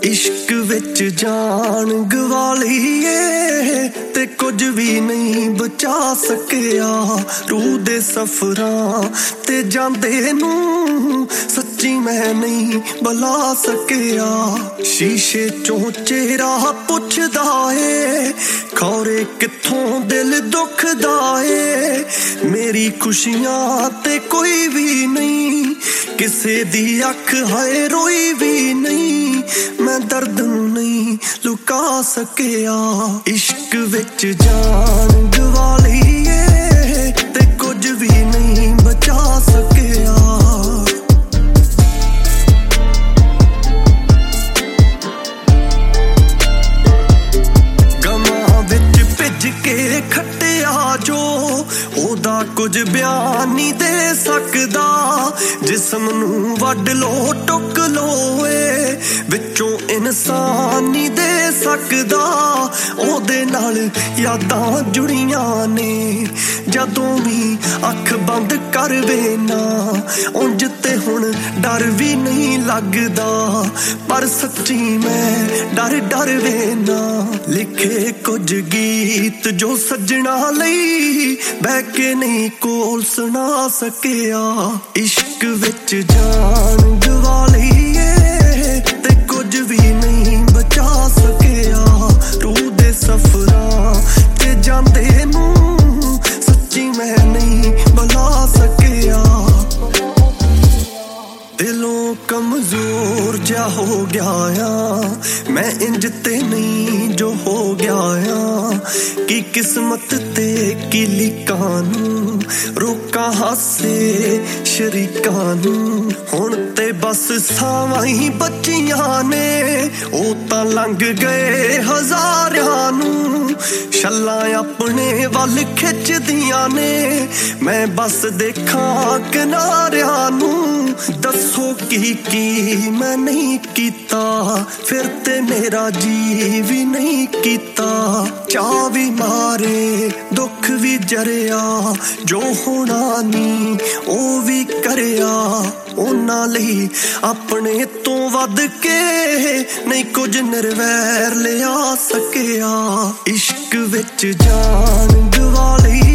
इश्क विच जान गवा लईए ते कुछ भी नहीं बचा सकिया। रूह दे सफरां ते जांदे नूं सच्ची मैं नहीं बुला सकिया। शीशे चों चेहरा पुछदा ए खौरे कित्थों दिल दुखदा ए। मेरी खुशियां ते कोई भी नहीं किसे दी अख है रोई भी नहीं। मैं दर्द नहीं लुका सकिया। इश्क विच जान गवा लईए ते कुछ भी नहीं बचा सकिया। के खटिया जो ओदा कुछ बयान नहीं दे सकदा। जिस्म नूं वड लो टुक लो विचों इंसान नहीं दे सकदा। ओदे नाल यादां जुड़ियां ने जदों भी अख बंद कर वेना। उंज ते हुण डर भी नहीं लगदा पर सच्ची मैं डर डर वेना। लिखे कुछ गीत जो सजना लई बह के नहीं कोल सुना सकिया। इश्क विच जान गवा लईए ते कुछ भी नहीं बचा सकिया। रूह दे सफरां ते जांदे नूं सच्ची मैं नहीं बुला सकिया। दिलों कमजोर जा हो गया मैं इंज ते नहीं जो हो गया। की किस्मत ते की लिखां नूं रोकां हासे शरीकां नूं। हुण ते बस सावां ही बचियां ने ओ तां लंघ गए हज़ारां नूं। छल्लां अपने वल खिचदियां ने मैं बस देखां किनारियां नूं। दसो की मैं नहीं कीता फिर ते मेरा जी भी नहीं कीता। चाह भी मारे दुख भी जरिया जो होना नी ओ भी करिया। उन्हां लई अपने तो वध के नहीं कुछ निर्वैर लिया सकिया। इश्क विच जान गवा लई